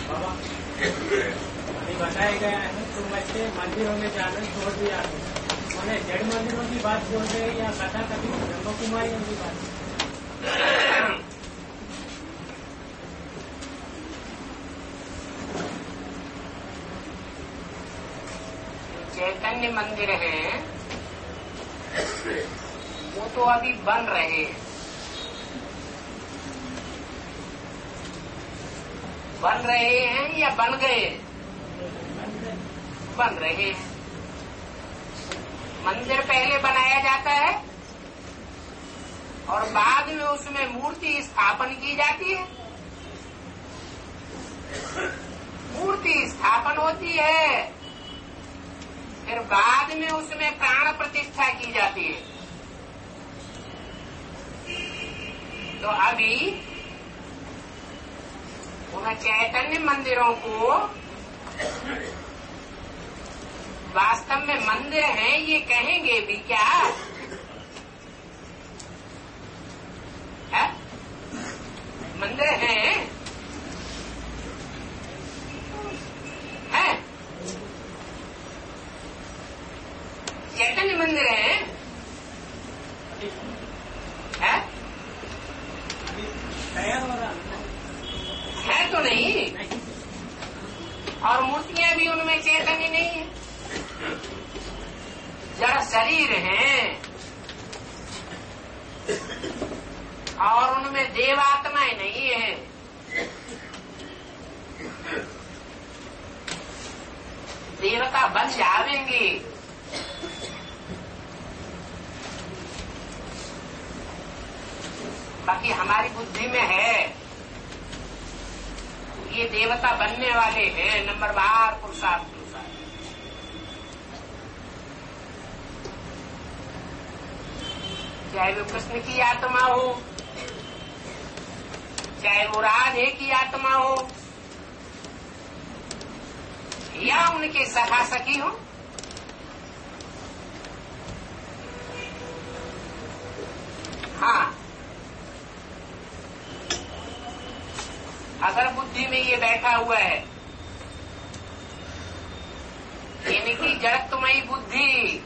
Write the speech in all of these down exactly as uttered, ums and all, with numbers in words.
बाबा अभी बताया गया है तुम बच्चे मंदिरों में जाना छोड़ दिया उन्हें जड़ मंदिरों की बात बोल रहे या कथा कभी ब्रह्म कुमारियों की बात? चैतन्य मंदिर हैं वो तो अभी बन रहे हैं, बन रहे हैं या बन गए? बन रहे हैं। मंदिर पहले बनाया जाता है और बाद में उसमें मूर्ति स्थापन की जाती है। मूर्ति स्थापन होती है, फिर बाद में उसमें प्राण प्रतिष्ठा की जाती है। तो अभी उन चैतन्य मंदिरों को वास्तव में मंदिर हैं ये कहेंगे भी क्या है? मंदिर हैं है? चैतन्य मंदिर हैं है? है तो नहीं, और मूर्तियां भी उनमें चैतन्य नहीं है, जड़ शरीर हैं और उनमें देवात्माएं नहीं है। देवता बन जावेंगे, बाकी हमारी बुद्धि में है ये देवता बनने वाले हैं, नंबर बार पुरुषार्थ पुरुषार्थ। चाहे वो कृष्ण की आत्मा हो, चाहे वो राधे की आत्मा हो, या उनके सखा सखी हो, हाँ, अगर बुद्धि में ये बैठा हुआ है यानी कि जड़त्वमयी बुद्धि,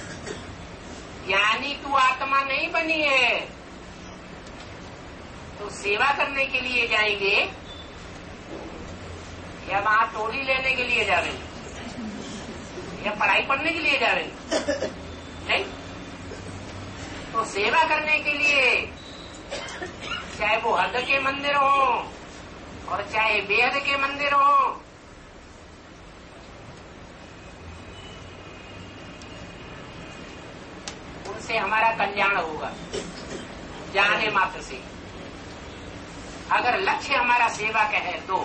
यानी तू आत्मा नहीं बनी है, तो सेवा करने के लिए जाएंगे या वहां टोली लेने के लिए जावेंगे या पढ़ाई पढ़ने के लिए जावेंगे? नहीं, तो सेवा करने के लिए चाहे वो हद के मंदिर हो और चाहे बेहद के मंदिर हो, उनसे हमारा कल्याण होगा जाने मात्र से। अगर लक्ष्य हमारा सेवा का है तो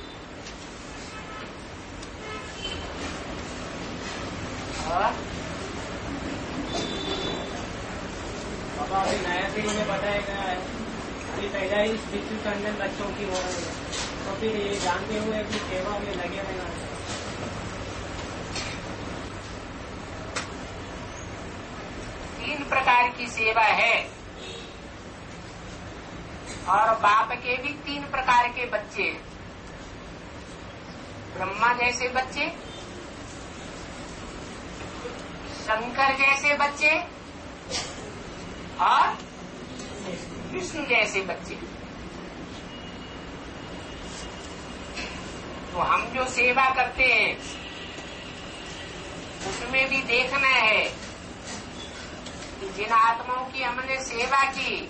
बाबा अभी नया पीढ़ी में बताया गया है अभी पहला ही शिशु टंडन बच्चों की हो रही है, तो फिर ये जानते हुए अपनी सेवा में लगे रहना है। तीन प्रकार की सेवा है और बाप के भी तीन प्रकार के बच्चे हैं। ब्रह्मा जैसे बच्चे, शंकर जैसे बच्चे और विष्णु जैसे बच्चे। तो हम जो सेवा करते हैं उसमें भी देखना है कि जिन आत्माओं की हमने सेवा की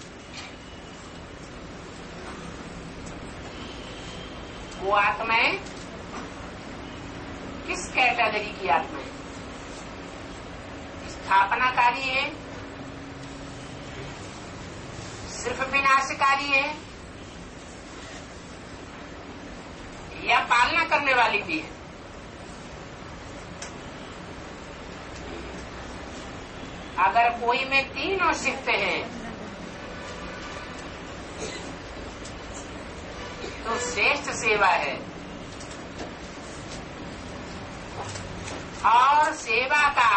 वो आत्माएं किस कैटेगरी की आत्माएं? स्थापनाकारी है, सिर्फ विनाशकारी है, या पालना करने वाली भी है? अगर कोई में तीनों शिफ्ट हैं तो श्रेष्ठ सेवा है। और सेवा का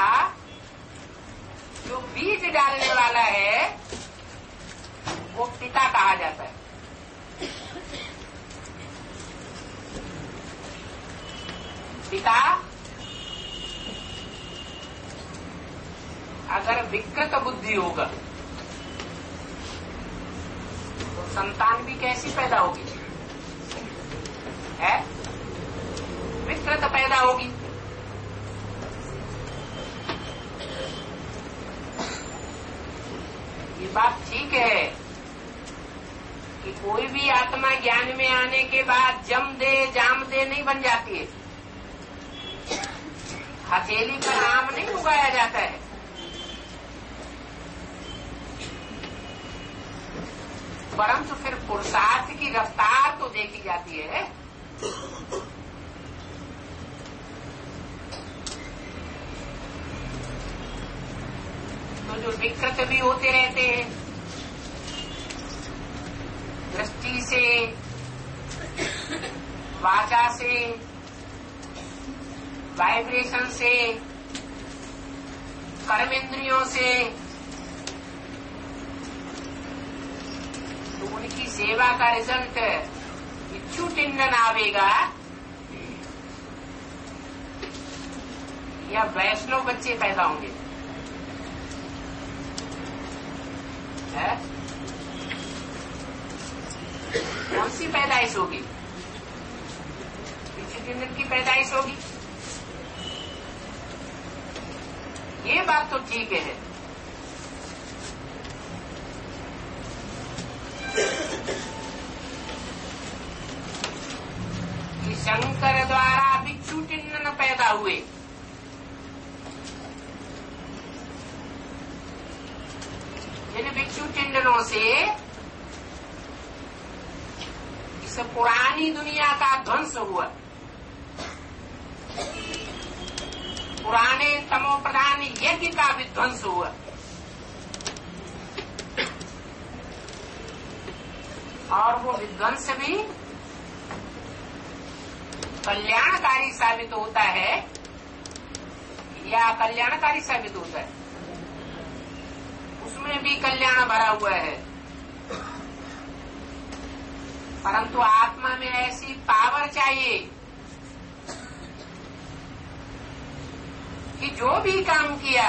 जो बीज डालने वाला है वो पिता कहा जाता है। पिता अगर विकृत बुद्धि होगा तो संतान भी कैसी पैदा होगी? है विकृत पैदा होगी। ये बात ठीक है कि कोई भी आत्मा ज्ञान में आने के बाद जम दे जाम दे नहीं बन जाती है। हथेली पर आम नहीं उगाया जाता है। परंतु फिर पुरुषार्थ की रफ्तार तो देखी जाती है। तो जो विकृत भी होते रहते हैं दृष्टि से, वाचा से, वाइब्रेशन से, कर्मेंद्रियों से, तो उनकी सेवा का रिजल्ट इच्छु टिंडन आवेगा या वैष्णव बच्चे पैदा होंगे? है? कौन सी पैदाइश होगी? इच्छु टिंडन की पैदाइश होगी। ये बात तो ठीक है। कि शंकर द्वारा भिक्षु टिंडन पैदा हुए। जिन भिक्षु टिंडनों से इस पुरानी दुनिया का ध्वंस हुआ, पुराने तमो प्रधान यज्ञ का विध्वंस हुआ और वो विध्वंस भी कल्याणकारी साबित होता है या कल्याणकारी साबित होता है? उसमें भी कल्याण भरा हुआ है। परंतु आत्मा में ऐसी पावर चाहिए कि जो भी काम किया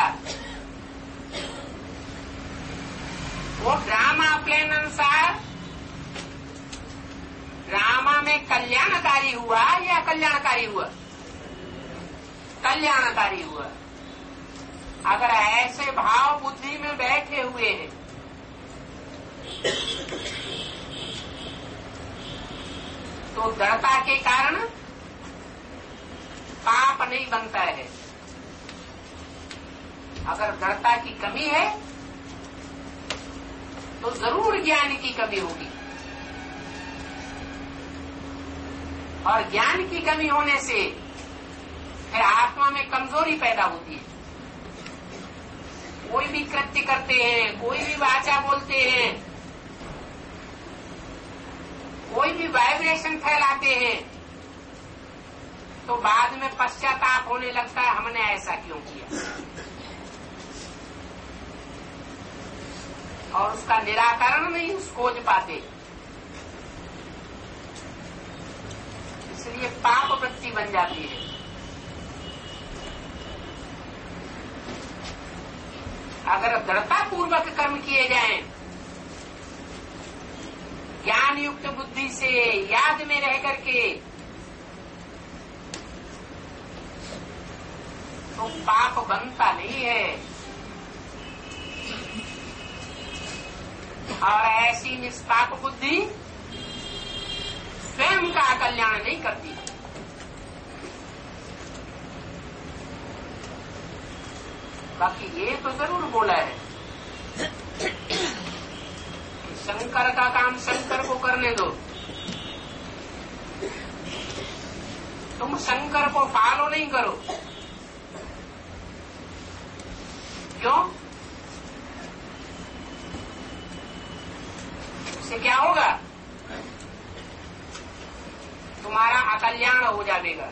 वो ड्रामा प्लान अनुसार ड्रामा में कल्याणकारी हुआ या कल्याणकारी हुआ? कल्याणकारी हुआ। अगर ऐसे भाव बुद्धि में बैठे हुए हैं तो दृढ़ता के कारण पाप नहीं बनता है। अगर दृढ़ता की कमी है तो जरूर ज्ञान की कमी होगी और ज्ञान की कमी होने से फिर आत्मा में कमजोरी पैदा होती है। कोई भी कृत्य करते हैं, कोई भी वाचा बोलते हैं, कोई भी वाइब्रेशन फैलाते हैं तो बाद में पश्चाताप होने लगता है हमने ऐसा क्यों किया, और उसका निराकरण नहीं खोज पाते। इसलिए पाप वृत्ति बन जाती है। अगर दृढ़ता पूर्वक कर्म किए जाएं, ज्ञान युक्त बुद्धि से याद में रह करके, तो पाप बनता नहीं है। और ऐसी निष्पाप बुद्धि स्वयं का कल्याण नहीं करती। बाकी ये तो जरूर बोला है कि शंकर का काम शंकर को करने दो, तुम शंकर को फॉलो नहीं करो। क्यों? इससे क्या होगा? तुम्हारा अकल्याण हो जाएगा।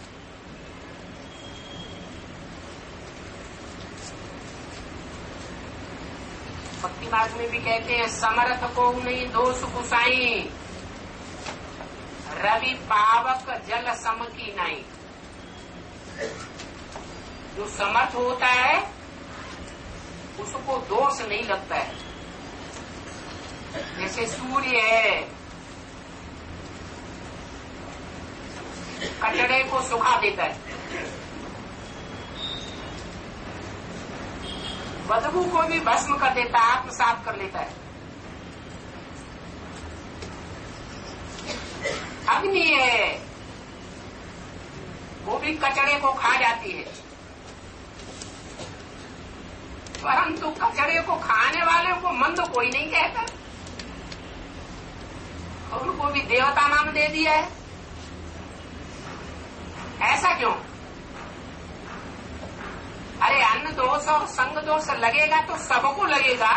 भक्ति मार्ग में भी कहते हैं समर्थ को नहीं दोष कुसाई, रवि पावक जल सम की नाई। जो समर्थ होता है उसको दोष नहीं लगता है। जैसे सूर्य है, कचड़े को सुखा देता है, बदबू को भी भस्म कर देता है, आत्मसात कर लेता है। अग्नि है, वो भी कचड़े को खा जाती है, परंतु कचड़े को खाने वाले को मंद कोई नहीं कहता, और उनको भी देवता नाम दे दिया है। ऐसा क्यों? अरे अन्न दोष और संग दोष लगेगा तो सबको लगेगा,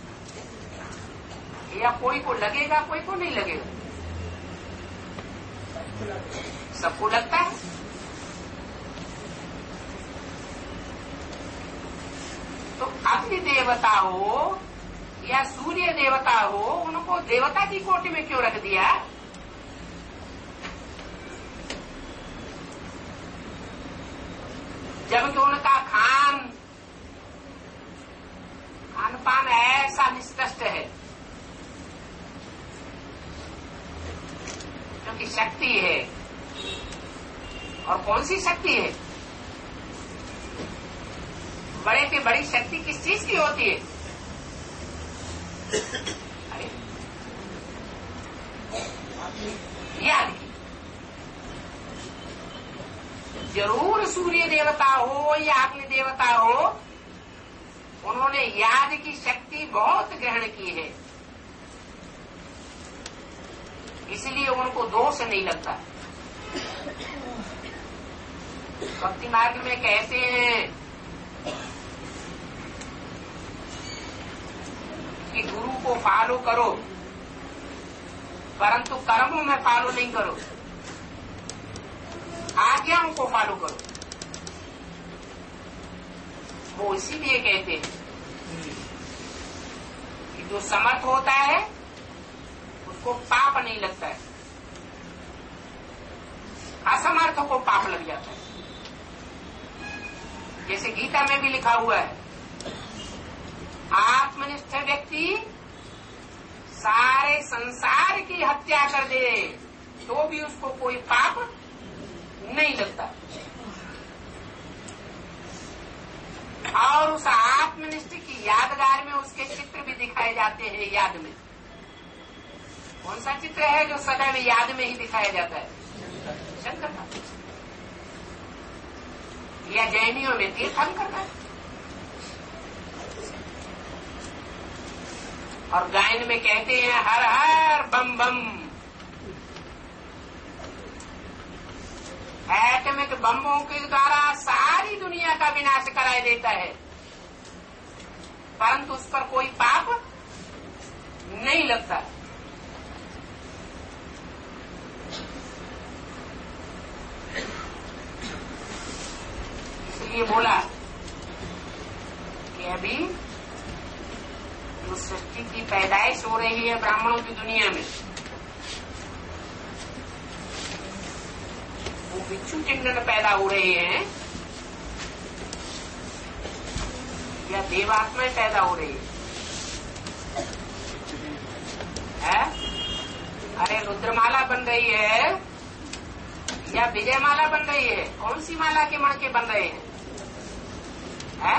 या कोई को लगेगा कोई को नहीं लगेगा? सबको लगता है। तो अग्नि देवता हो या सूर्य देवता हो, उनको देवता की कोटि में क्यों रख दिया? जबकि उनका खान खान पान ऐसा निष्कष्ट है, क्योंकि शक्ति है। और कौन सी शक्ति है? बड़े से बड़ी शक्ति किस चीज की होती है? अरे याद की। जरूर सूर्य देवता हो या अग्नि देवता हो, उन्होंने याद की शक्ति बहुत ग्रहण की है, इसलिए उनको दोष नहीं लगता। भक्ति मार्ग में कहते हैं कि गुरु को फॉलो करो, परंतु कर्मों में फॉलो नहीं करो, आज्ञाओं को फॉलो करो। वो इसीलिए कहते हैं कि जो समर्थ होता है उसको पाप नहीं लगता है, असमर्थ को पाप लग जाता है। जैसे गीता में भी लिखा हुआ है, आत्मनिष्ठ व्यक्ति सारे संसार की हत्या कर दे तो भी उसको कोई पाप नहीं लगता। और उस आत्मनिष्ठ की यादगार में उसके चित्र भी दिखाए जाते हैं याद में। कौन सा चित्र है जो सदैव याद में ही दिखाया जाता है? शंकर का। या जैनियों में तीर्थंकर का। और गायन में कहते हैं हर हर बम बम। एटमिक बम्बों के द्वारा सारी दुनिया का विनाश कराया देता है, परंतु उस पर कोई पाप नहीं लगता। इसलिए बोला कि अभी जो सृष्टि की पैदाइश हो रही है ब्राह्मणों की दुनिया में, वो बिच्छू चिंगन पैदा हो रहे हैं या देवात्माएं पैदा हो रही है? अरे रुद्रमाला बन रही है या विजयमाला बन रही है? कौन सी माला के मणके बन रहे हैं? है?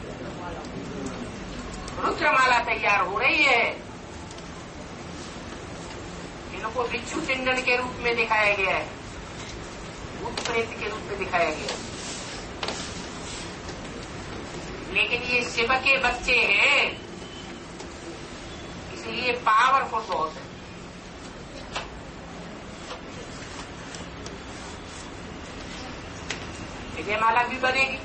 रुद्रमाला तैयार हो रही है। इनको बिच्छू चिंगन के रूप में दिखाया गया है, भूत प्रेत के रूप में दिखाया गया। लेकिन ये शिव के बच्चे हैं, इसलिए पावरफुल बहुत है। विजयमाला भी बनेगी,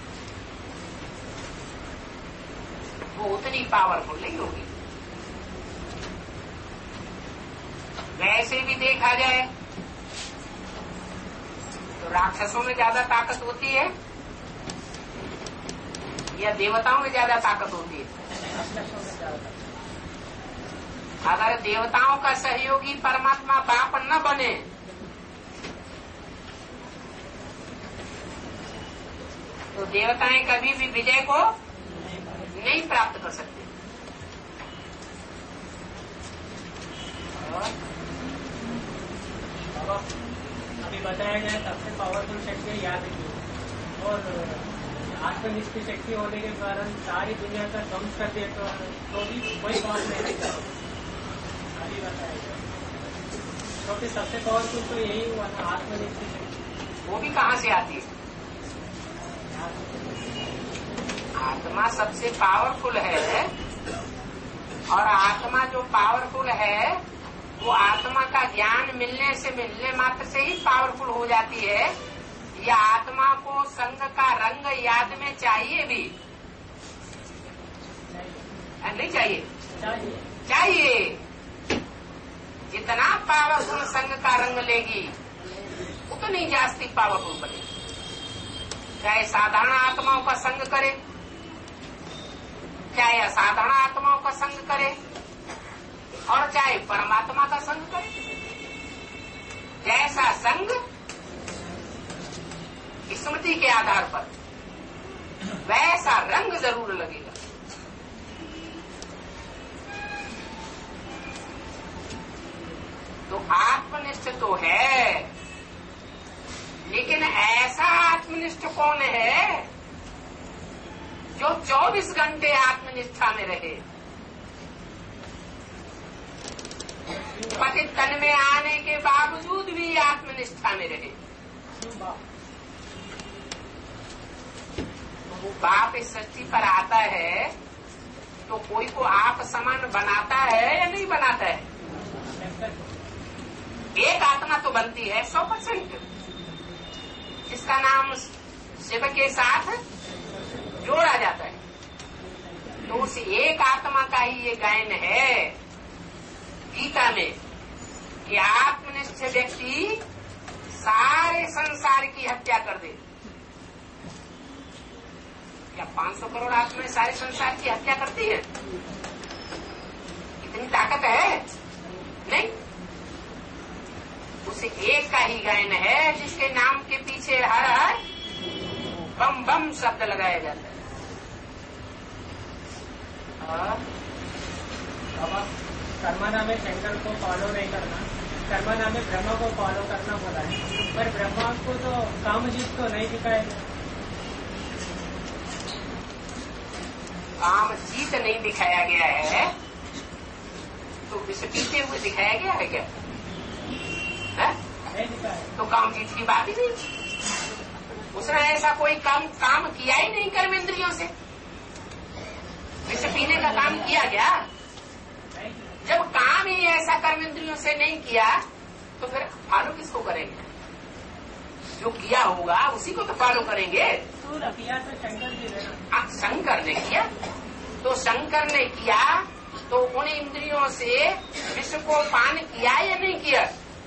वो उतनी पावरफुल नहीं होगी। वैसे भी देखा जाए तो राक्षसों में ज्यादा ताकत होती है या देवताओं में ज्यादा ताकत होती है? अगर देवताओं का सहयोगी परमात्मा बाप न बने देवताएं कभी भी विजय को नहीं प्राप्त कर सकते। अभी बताया गया सबसे पावरफुल शक्ति याद रखिए, और आत्मनिष्ठ शक्ति होने के कारण सारी दुनिया का ध्वंस कर दिया तो, तो भी कोई बात नहीं रहता। अभी बताया गया क्योंकि तो सबसे पावरफुल तो यही हुआ था, आत्मनिष्ठ शक्ति। वो भी कहाँ से आती है? आत्मा सबसे पावरफुल है, और आत्मा जो पावरफुल है वो आत्मा का ज्ञान मिलने से मिलने मात्र से ही पावरफुल हो जाती है, या आत्मा को संग का रंग याद में चाहिए भी? नहीं चाहिए? चाहिए। जितना पावरफुल संग का रंग लेगी उतनी जास्ती पावरफुल बनेगी। चाहे साधारण आत्माओं का संग करे, चाहे असाधारण आत्माओं का संग करे, और चाहे परमात्मा का संग करे। जैसा संग स्मृति के आधार पर, वैसा रंग जरूर लगेगा। तो आत्मनिष्ठ तो है, लेकिन ऐसा आत्मनिष्ठ कौन है जो चौबीस घंटे आत्मनिष्ठा में रहे? पति तन में आने के बावजूद भी आत्मनिष्ठा में रहे। वो बाप इस सृष्टि पर आता है तो कोई को आप समान बनाता है या नहीं बनाता है? एक आत्मा तो बनती है सौ परसेंट, जिसका नाम शिव के साथ जोड़ा जाता है। तो उस एक आत्मा का ही ये गायन है गीता में कि आत्मनिष्ठ व्यक्ति सारे संसार की हत्या कर दे। क्या पाँच सौ करोड़ आत्माएं सारे संसार की हत्या करती है? इतनी ताकत है? नहीं। उसे एक का ही गायन है जिसके नाम के पीछे हर हर बम बम शब्द लगाया जाता है। कर्मना में शंकर को फॉलो नहीं करना, कर्मना में ब्रह्मा को फॉलो करना बोला है, पर ब्रह्मा को तो कामजीत तो नहीं दिखाया गया। काम जीत नहीं दिखाया गया है तो विष पीते हुए दिखाया गया है क्या? है? नहीं दिखाया। तो काम जीत की बात ही नहीं। उसने ऐसा कोई काम काम किया ही नहीं कर्मेंद्रियों से। विष पीने का काम किया क्या? जब काम ही ऐसा कर्मेंद्रियों से नहीं किया तो फिर फॉलो किसको करेंगे? जो किया होगा उसी को तो फॉलो करेंगे। तो किया तो शंकर जी ने। अब शंकर ने किया तो शंकर ने किया तो उन इंद्रियों से विष को पान किया या नहीं किया?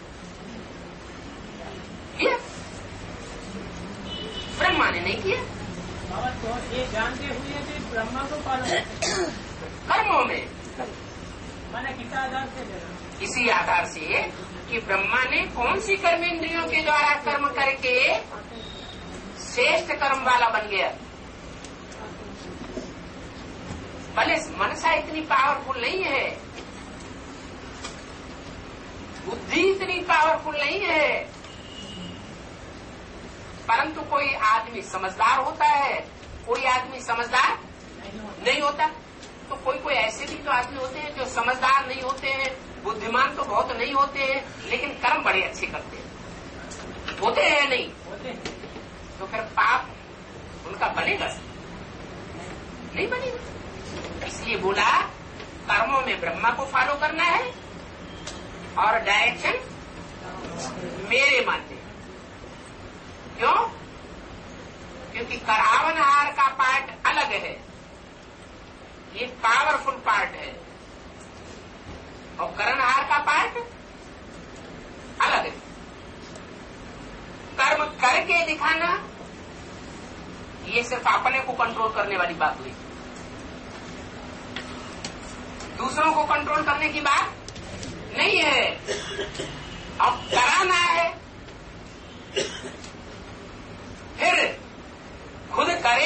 किया। ब्रह्मा ने नहीं किया। बाबा तो ये जानते हुए भी ब्रह्मा को फॉलो कर्मों में मैंने किस आधार से देना? इसी आधार से कि ब्रह्मा ने कौन सी कर्मेंद्रियों के द्वारा कर्म करके श्रेष्ठ कर्म वाला बन गया। भले मनसा इतनी पावरफुल नहीं है, बुद्धि इतनी पावरफुल नहीं है, परंतु कोई आदमी समझदार होता है, कोई आदमी समझदार नहीं होता। तो कोई कोई ऐसे भी तो आदमी होते हैं जो समझदार नहीं होते हैं, बुद्धिमान तो बहुत नहीं होते हैं, लेकिन कर्म बड़े अच्छे करते हैं। होते हैं नहीं होते हैं। तो फिर पाप उनका बनेगा नहीं बनेगा। इसलिए बोला कर्मों में ब्रह्मा को फॉलो करना है और डायरेक्शन मेरे मानते। क्यों? क्योंकि करावनहार का पार्ट अलग है, ये पावरफुल पार्ट है, और करणहार का पार्ट अलग है। कर्म करके दिखाना ये सिर्फ अपने को कंट्रोल करने वाली बात हुई, दूसरों को कंट्रोल करने की बात नहीं है। अब कराना है, फिर खुद करे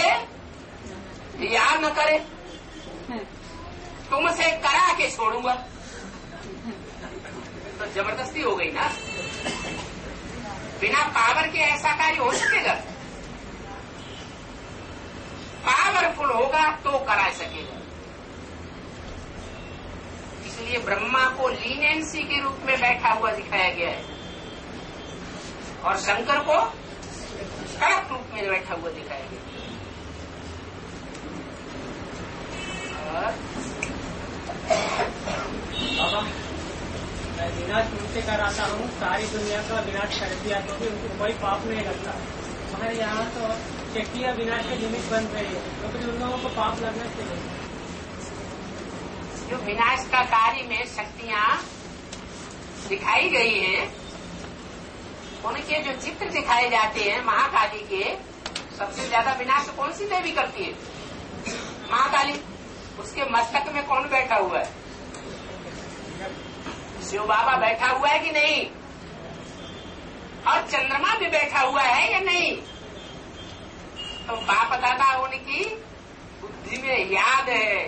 गई ना। बिना पावर के ऐसा कार्य हो सकेगा? पावरफुल होगा तो करा सकेगा। इसलिए ब्रह्मा को लीनेंसी के रूप में बैठा हुआ दिखाया गया है और शंकर को कड़क रूप में बैठा हुआ दिखाया गया। बाबा, मैं विनाश उनसे कराता हूँ, सारी दुनिया का विनाश कर दिया तो भी उनको कोई पाप नहीं लगता। मगर यहाँ तो शक्तियाँ विनाश के निमित्त बन रही है, तो फिर उन लोगों को पाप लगना चाहिए। जो विनाश का कार्य में शक्तियाँ दिखाई गई हैं, उनके जो चित्र दिखाए जाते हैं महाकाली के, सबसे ज्यादा विनाश कौन सी देवी करती है? महाकाली। उसके मस्तक में कौन बैठा हुआ है? शिव बाबा बैठा हुआ है कि नहीं? और चंद्रमा भी बैठा हुआ है या नहीं? तो बाप दादा उनकी बुद्धि में याद है,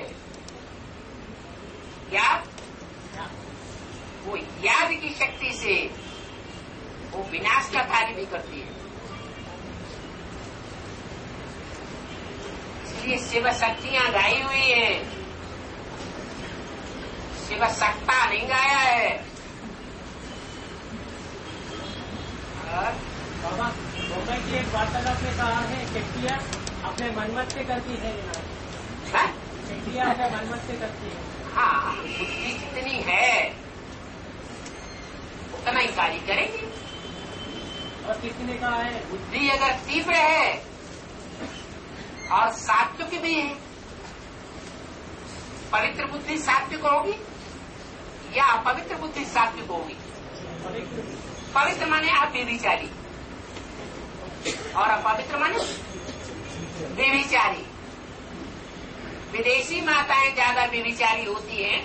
याद, वो याद की शक्ति से वो विनाश का कार्य भी करती है। इसलिए शिव शक्तियां गाई हुई है, शिव सत्ता नहीं गाया है। बाबा, मुंबई की एक वार्तालाप में कहा है शक्तियाँ अपने मनमत से करती है विनाश। शक्तियाँ अपने मनमत से करती है। हाँ, बुद्धि जितनी है उतना ही कार्य करेगी। और किसी ने कहा है बुद्धि अगर तीव्र है और सात्विक भी है, पवित्र बुद्धि सात्विक होगी या अपवित्र बुद्धि सात्विक होगी? पवित्र माने आप व्यभिचारी और अपवित्र माने व्यभिचारी। विदेशी माताएं ज्यादा व्यभिचारी होती हैं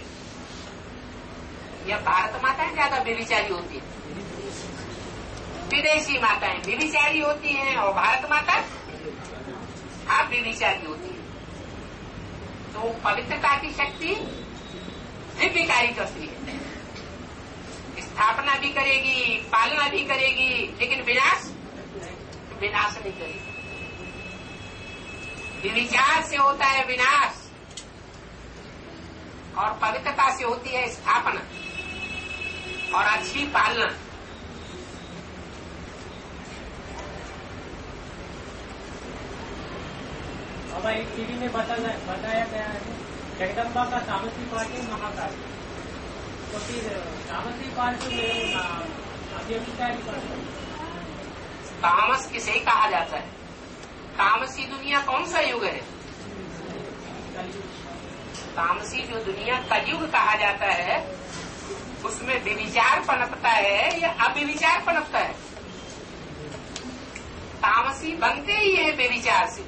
या भारत माताएं ज्यादा व्यभिचारी होती है? विदेशी माताएं व्यभिचारी होती हैं और भारत माता आप व्यभिचारी होती है। तो पवित्रता की शक्ति दिव्य कार्य करती है, स्थापना भी करेगी, पालना भी करेगी, लेकिन विनाश विनाश नहीं करेगी। विचार से होता है विनाश और पवित्रता से होती है स्थापना और अच्छी पालना। अब एक टीवी में बताया बताया गया है जगदम्बा का तामसी पार्टी महाकाल, तो फिर तामसी पार्टी में अभिविचारी पार्टी तामस किसे कहा जाता है? तामसी दुनिया कौन सा युग है? तामसी जो दुनिया कलयुग कहा जाता है, उसमें व्यभिचार पनपता है या अव्यभिचार पनपता है? तामसी बनते ही है व्यभिचार से।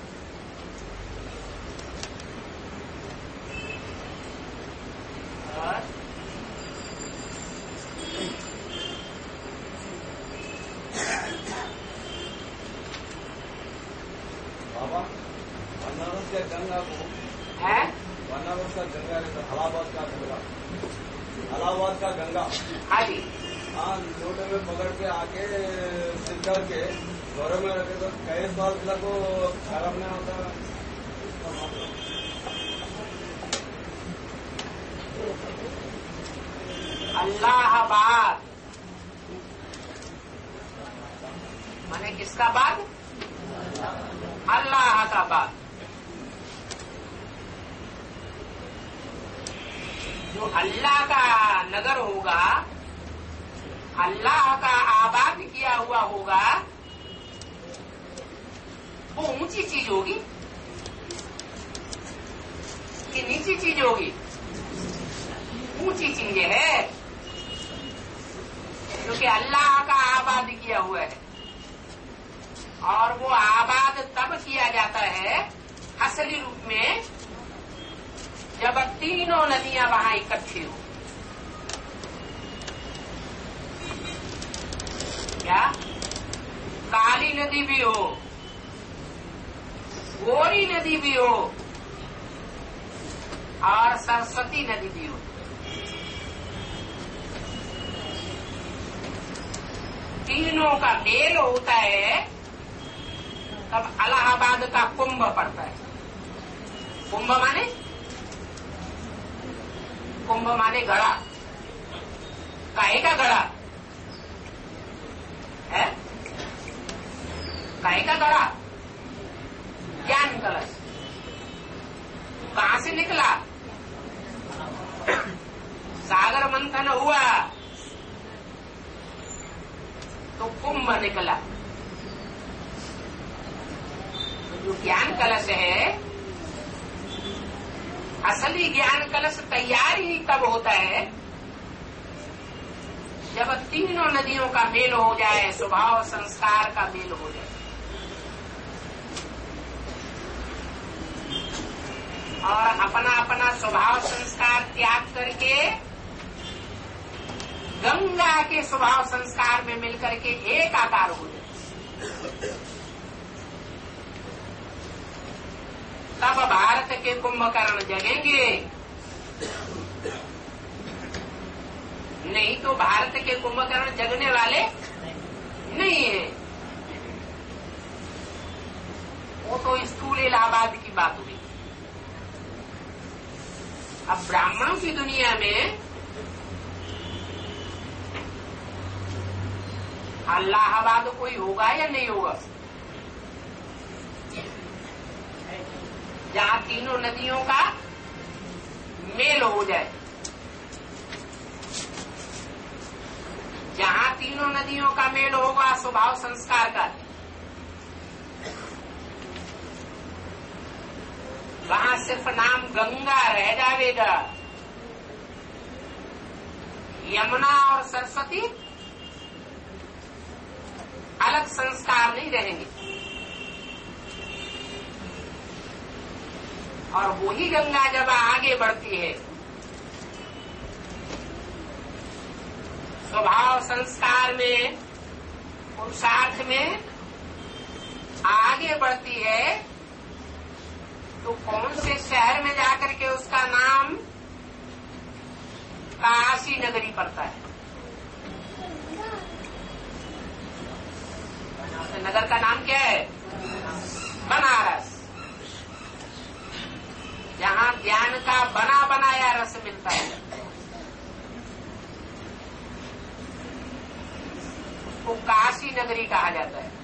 बाबा, बनारस के गंगा को है बनारस का गंगा रहता, इलाहाबाद का गंगा, इलाहाबाद का गंगा। हाँ जी। हाँ, लोटे में पकड़ के आके सिर करके घरों में रखे तो कई साल तक वो खराब नहीं होता। अल्लाहाबाद माने किसका बाद? अल्लाह का बाद। जो अल्लाह का नगर होगा, अल्लाह का आबाद किया हुआ होगा, वो ऊंची चीज होगी कि नीची चीज होगी? ऊंची चीज है, क्योंकि अल्लाह का आबाद किया हुआ है। और वो आबाद तब किया जाता है असली रूप में जब तीनों नदियां वहां इकट्ठी हो। क्या? काली नदी भी हो, गोरी नदी भी हो और सरस्वती नदी भी हो। तीनों का मेल होता है तब इलाहाबाद का कुंभ पड़ता है। कुंभ माने कुंभ माने घड़ा। काहे का घड़ा है? काहे का घड़ा? ज्ञान कलश। कहां से निकला? सागर मंथन हुआ तो कुंभ निकला। तो जो ज्ञान कलश है, असली ज्ञान कलश तैयार ही तब होता है जब तीनों नदियों का मेल हो जाए, स्वभाव संस्कार का मेल हो जाए। और अपना अपना स्वभाव संस्कार त्याग करके गंगा के स्वभाव संस्कार में मिलकर के एक आकार हो जाए, तब भारत के कुंभकर्ण जगेंगे। नहीं तो भारत के कुंभकर्ण जगने वाले नहीं है। वो तो स्थूल इलाहाबाद की बात हुई। अब ब्राह्मणों की दुनिया में इलाहाबाद कोई होगा या नहीं होगा? जहां तीनों नदियों का मेल हो जाए, जहां तीनों नदियों का मेल होगा स्वभाव संस्कार का, वहां सिर्फ नाम गंगा रह जाएगा। यमुना और सरस्वती अलग संस्कार नहीं रहेंगे। और वही गंगा जब आगे बढ़ती है, स्वभाव संस्कार में, पुरुषार्थ में आगे बढ़ती है, तो कौन से शहर में जाकर के उसका नाम काशी नगरी पड़ता है? नगर का नाम क्या है? बनारस। जहां ज्ञान का बना बनाया रस मिलता है, उसको काशी नगरी कहा जाता है।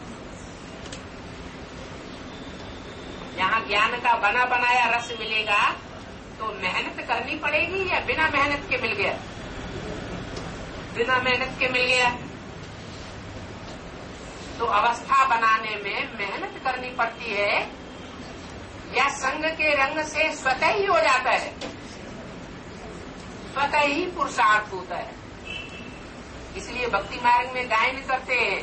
जहां ज्ञान का बना बनाया रस मिलेगा तो मेहनत करनी पड़ेगी या बिना मेहनत के मिल गया? बिना मेहनत के मिल गया। तो अवस्था बनाने में मेहनत करनी पड़ती है या संग के रंग से स्वतः ही हो जाता है? स्वतः ही पुरुषार्थ होता है। इसलिए भक्ति मार्ग में गायन करते हैं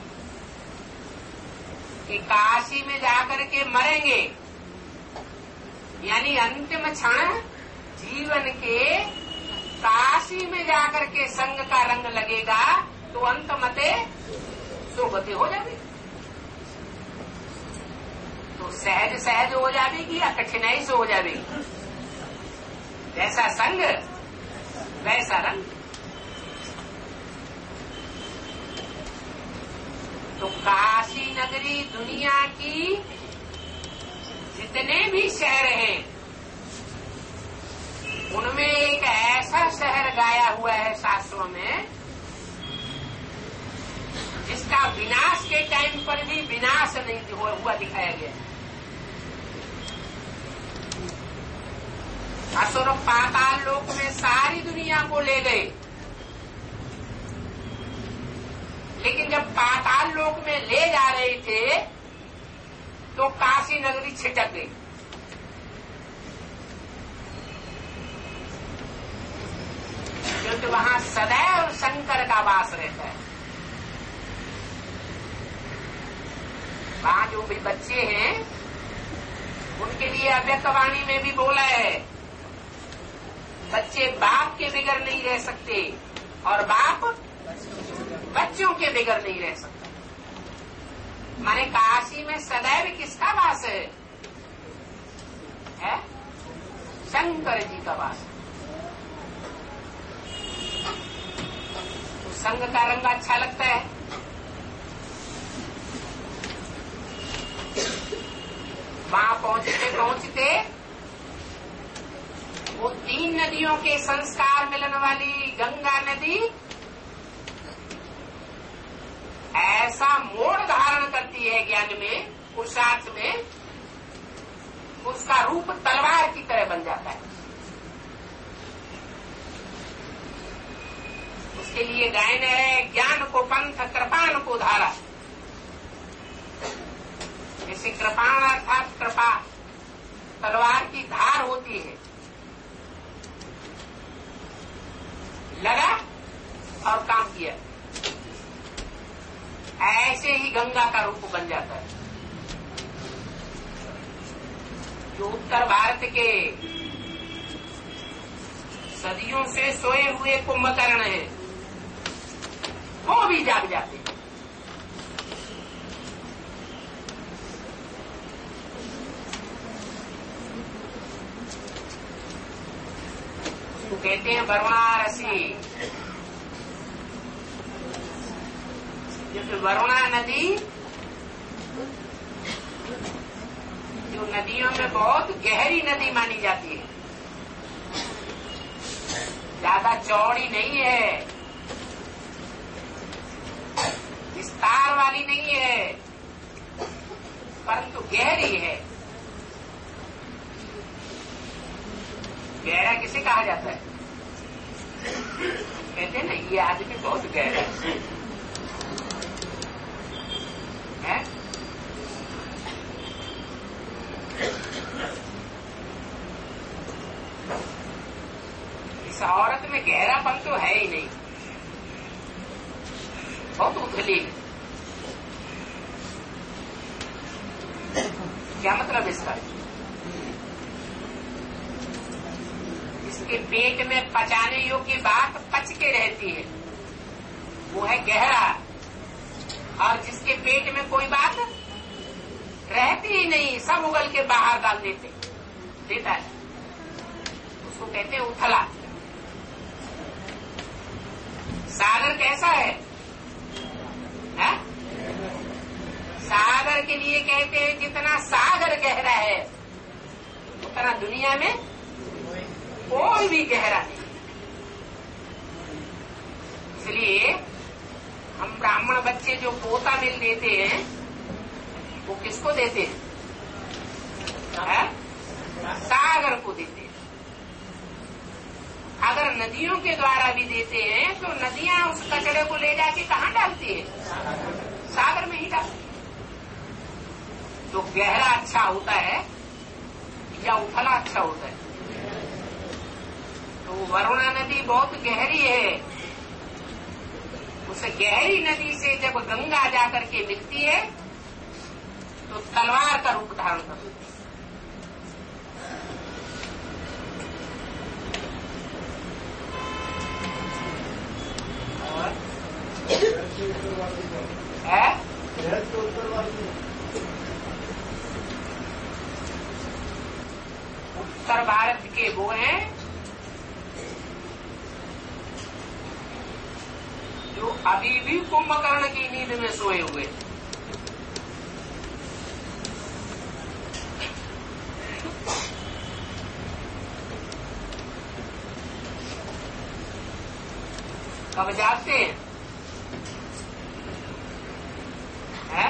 कि काशी में जाकर के मरेंगे, यानी अंतिम क्षण जीवन के काशी में जाकर के संग का रंग लगेगा तो अंत मते सुगति हो जाएगी। तो सहज सहज हो जाएगी या कठिनाई से हो जाएगी? जैसा संग वैसा रंग। तो काशी नगरी दुनिया की जितने भी शहर हैं उनमें एक ऐसा शहर गाया हुआ है शास्त्रों में जिसका विनाश के टाइम पर भी विनाश नहीं हुआ दिखाया गया। असुर पाताल लोक में सारी दुनिया को ले गए, लेकिन जब पाताल लोक में ले जा रहे थे तो काशी नगरी छिटक गई। क्योंकि वहां सदैव शंकर का वास रहता है। वहां जो भी बच्चे हैं उनके लिए अव्यक्त वाणी में भी बोला है, बच्चे बाप के बिगड़ नहीं रह सकते और बाप बच्चों के बिगड़ नहीं रह सकता। माने काशी में सदैव किसका वास है? है शंकर जी का वास। तो संग का रंग अच्छा लगता है। वहां पहुंचते पहुंचते वो तीन नदियों के संस्कार मिलन वाली गंगा नदी ऐसा मोड़ धारण करती है ज्ञान में, पुरुषार्थ में, उसका रूप तलवार की तरह बन जाता है। उसके लिए गायन है, ज्ञान को पंथ कृपाण को धारा। जैसे कृपाण अर्थात कृपा तलवार की धार होती है, लगा और काम किया, ऐसे ही गंगा का रूप बन जाता है। जो उत्तर भारत के सदियों से सोए हुए कुंभकर्ण है, वो भी जाग जाते हैं। उसको कहते हैं वरुणारसी। जैसे वरुणा नदी जो नदियों में बहुत गहरी नदी मानी जाती है, ज्यादा चौड़ी नहीं है, विस्तार वाली नहीं है, परंतु गहरी है। गहरा किसे कहा जाता है? कहते हैं ना, ये आदमी बहुत गहरा है, है? इस औरत में गहरापन तो है ही नहीं, बहुत उथली। क्या मतलब इसका? इसके पेट में पचाने योग्य बात पच के रहती है, वो है गहरा। और जिसके पेट में कोई बात रहती ही नहीं, सब उगल के बाहर डाल देते देता है, उसको कहते हैं उथला। सागर कैसा है, है? सागर के लिए कहते हैं जितना सागर गहरा है उतना दुनिया में कोई भी गहरा नहीं। इसलिए हम ब्राह्मण बच्चे जो पोता मिल देते हैं वो किसको देते हैं? है? सागर को देते हैं। अगर नदियों के द्वारा भी देते हैं तो नदियां उस कचड़े को ले जाके कहाँ डालती है? सागर में ही डालती है। तो गहरा अच्छा होता है या उथला अच्छा होता है? तो वरुणा नदी बहुत गहरी है। उस गहरी नदी से जब गंगा जाकर के मिलती है तो तलवार का रूप धारण करती है। और है उत्तर भारत के वो हैं जो अभी भी कुंभकर्ण की नींद में सोए हुए। कब जागते हैं? है?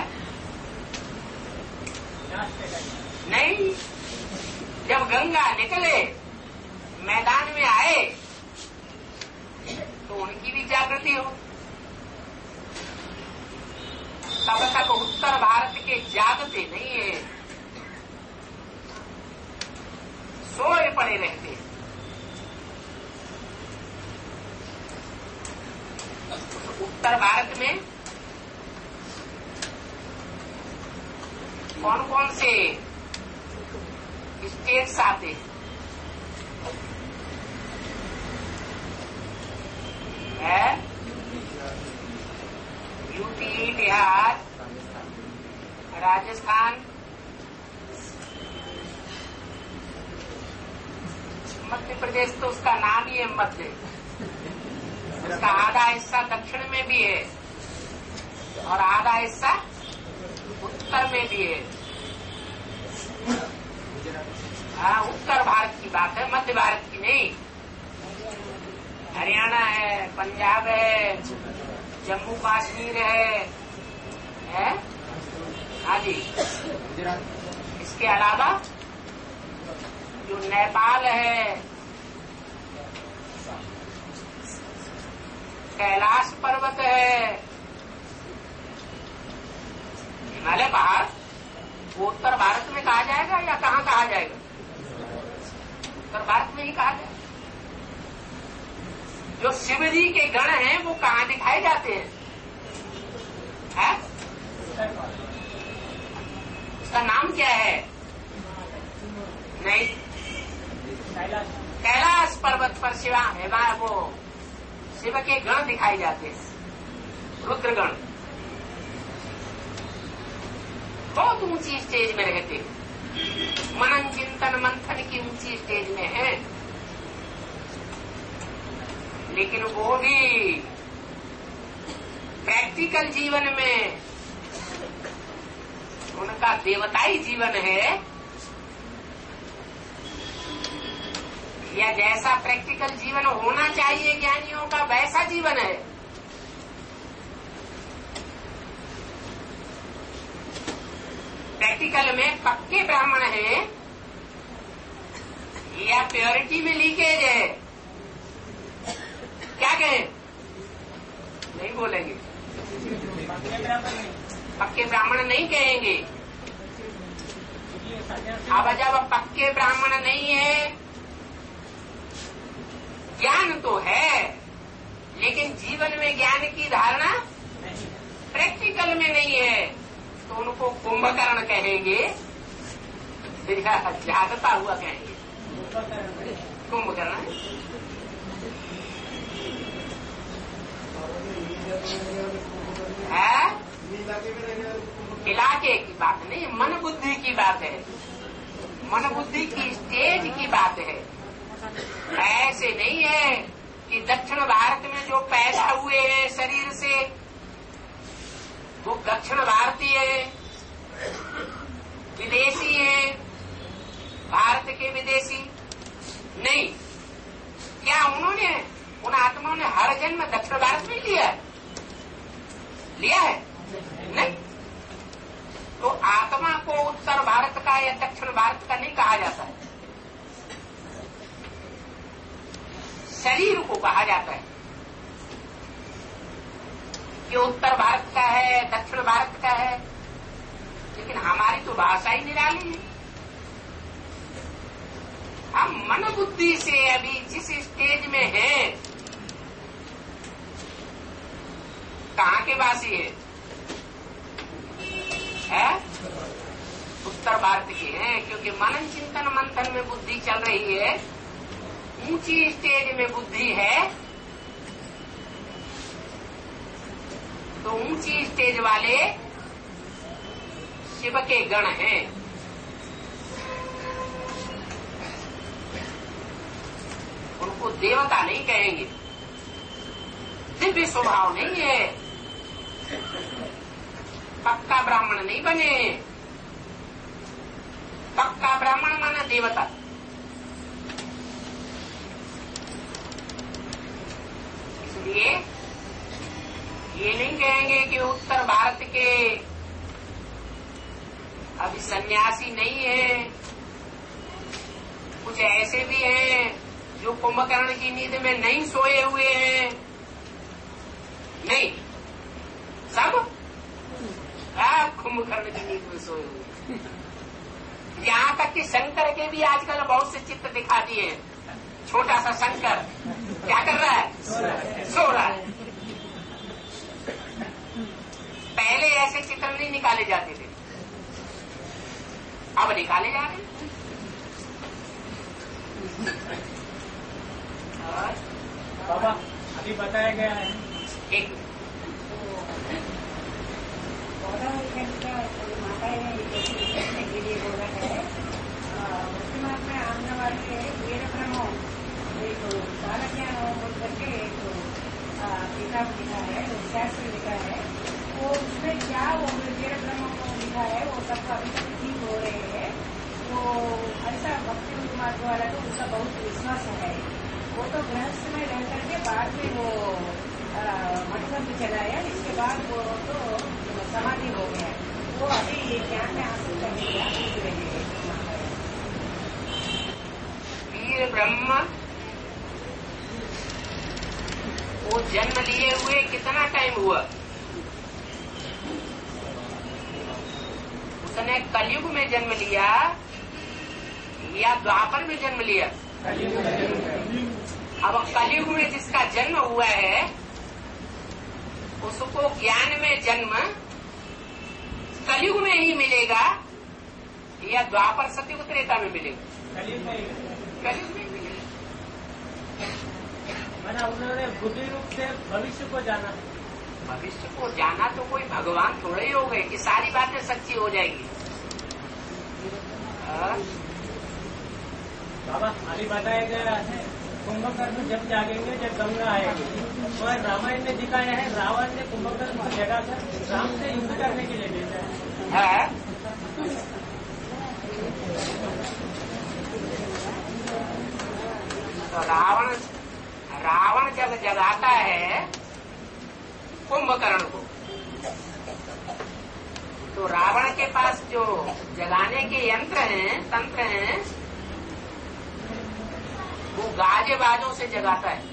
नहीं, जब गंगा निकले मैदान में आए तो उनकी भी जागृति हो। तब तक उत्तर भारत के जागते नहीं है, सोए पड़े रहते हैं। उत्तर भारत में कौन कौन से स्टेट्स आते हैं? यूपी, बिहार, राजस्थान, मध्य प्रदेश तो उसका नाम ही है मध्य, उसका आधा हिस्सा दक्षिण में भी है और आधा हिस्सा उत्तर में भी है। हाँ, उत्तर भारत की बात है, मध्य भारत की नहीं। हरियाणा है, पंजाब है, जम्मू कश्मीर है, है? हाँ जी। इसके अलावा जो नेपाल है, कैलाश पर्वत है, हिमालय पहाड़, वो उत्तर भारत में कहा जाएगा या कहाँ कहा जाएगा? उत्तर भारत में ही कहा जाएगा। जो शिव जी के गण हैं वो कहाँ दिखाए जाते हैं? है? उसका नाम क्या है? नहीं, कैलाश पर्वत पर शिवा है, वो शिव के गण दिखाए जाते हैं, रुद्र गण बहुत ऊंची स्टेज में रहते, मनन चिंतन मंथन की ऊंची स्टेज में है। लेकिन वो भी प्रैक्टिकल जीवन में उनका देवताई जीवन है, या जैसा प्रैक्टिकल जीवन होना चाहिए ज्ञानियों का वैसा जीवन है। प्रैक्टिकल में पक्के ब्राह्मण हैं या प्योरिटी में लीकेज है? क्या कहें? नहीं बोलेंगे, पक्के ब्राह्मण नहीं कहेंगे। अब जब पक्के ब्राह्मण नहीं है, ज्ञान तो है लेकिन जीवन में ज्ञान की धारणा प्रैक्टिकल में नहीं है, तो उनको कुंभकर्ण कहेंगे, जागता हुआ कहेंगे, कुंभकर्ण। है इलाके की बात नहीं, मन बुद्धि की बात है, मन बुद्धि की स्टेज की बात है। ऐसे नहीं है कि दक्षिण भारत में जो पैदा हुए हैं शरीर से वो दक्षिण भारतीय है, विदेशी है, भारत के विदेशी नहीं। क्या उन्होंने, उन आत्माओं ने हर जन्म दक्षिण भारत में लिया है? लिया है? नहीं। तो आत्मा को उत्तर भारत का या दक्षिण भारत का नहीं कहा जाता है, शरीर को कहा जाता है कि उत्तर भारत का है, दक्षिण भारत का है। लेकिन हमारी तो भाषा ही निराली है। हम मन बुद्धि से अभी जिस स्टेज में हैं, कहाँ के वासी है? है? उत्तर भारत के हैं, क्योंकि मनन चिंतन मंथन में बुद्धि चल रही है, ऊंची स्टेज में बुद्धि है, तो ऊंची स्टेज वाले शिव के गण हैं। उनको देवता नहीं कहेंगे, दिव्य स्वभाव नहीं है, पक्का ब्राह्मण नहीं बने। पक्का ब्राह्मण माना देवता। इसलिए ये नहीं कहेंगे कि उत्तर भारत के अभी सन्यासी नहीं है, कुछ ऐसे भी हैं जो कुंभकर्ण की नींद में नहीं सोए हुए हैं। नहीं, सब कुंभकर्ण की नींद में सोए हुए। यहाँ तक कि शंकर के भी आजकल बहुत से चित्र दिखा दिए हैं। छोटा सा शंकर क्या कर रहा है? सो रहा है। पहले ऐसे चित्र नहीं निकाले जाते थे, अब निकाले जा रहे हैं। बाबा अभी बताया गया है एक माता ने के लिए बोला है, उसके बाद में आने वाले वीर ब्रह्म एक बालज्ञान बोल करके एक सब अभी तक ठीक हो रहे हैं, तो ऐसा भक्ति मार्ग वाला तो उसका बहुत विश्वास है। वो तो गृहस्थ में रह करके बाद में वो मठबंध चलाया, इसके बाद वो तो समाधि हो गया। वो अभी ज्ञान में हासिल करने का वीर ब्रह्म वो जन्म लिए हुए कितना टाइम हुआ? उसने कलयुग में जन्म लिया या द्वापर में जन्म लिया? अब कलयुग में जिसका जन्म हुआ है उसको ज्ञान में जन्म कलयुग में ही मिलेगा या द्वापर सतयुग त्रेता में मिलेगा? कलयुग में कलयुग में मिलेगा। मैंने उन्होंने बुद्धि रूप से भविष्य को जाना। भविष्य को जाना तो कोई भगवान थोड़े ही हो गए कि सारी बातें सच्ची हो जाएंगी। बाबा अभी बताया गया है कुंभकर्ण जब जागेंगे जब गंगा आएगी। और रामायण ने दिखाया है रावण ने कुंभकर्ण को जगा कर राम से युद्ध करने के लिए भेजा है। है तो रावण रावण जब जगाता है कुंभकर्ण को, तो रावण के पास जो जगाने के यंत्र हैं, तंत्र हैं, वो गाजे बाजों से जगाता है।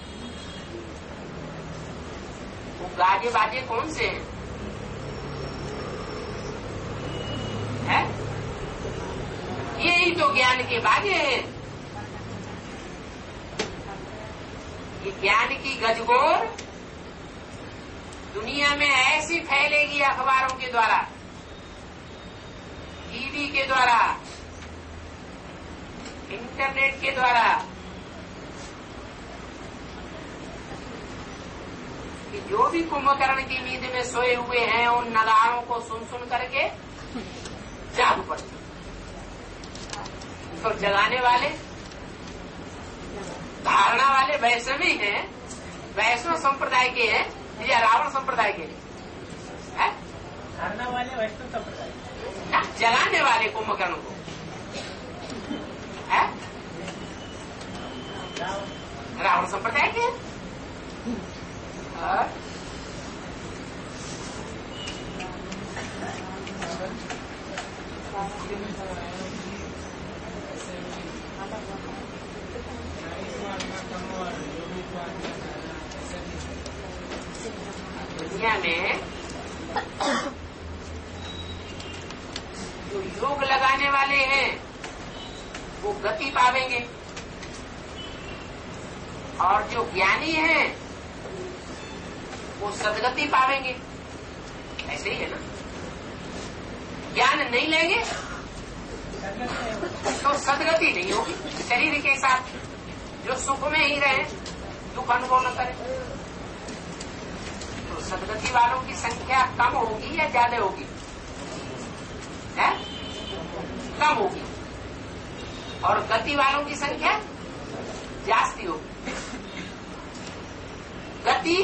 वो गाजे बाजे कौन से हैं? है? यही तो ज्ञान के बाजे हैं। ये ज्ञान की गजगोर दुनिया में ऐसी फैलेगी अखबारों के द्वारा, टीवी के द्वारा, इंटरनेट के द्वारा, कि जो भी कुंभकर्ण की नींद में सोए हुए हैं उन नगारों को सुन सुन करके जाग पड़ते। तो जगाने वाले धारणा वाले वैष्णवी हैं, वैष्णव संप्रदाय के हैं या रावण संप्रदाय के हैं? धारणा वाले वैष्णव संप्रदाय, जगाने वाले कुंभकर्ण को है रावण संप्रदाय के हैं। दुनिया में जो योग लगाने वाले हैं वो गति पावेंगे और जो ज्ञानी हैं वो सदगति पावेंगे। ऐसे ही है ना? ज्ञान नहीं लेंगे तो सदगति नहीं होगी। शरीर के साथ जो सुख में ही रहे, दुख अनुभव न करे, तो सदगति वालों की संख्या कम होगी या ज्यादा होगी? है? कम होगी। और गति वालों की संख्या जास्ती होगी। गति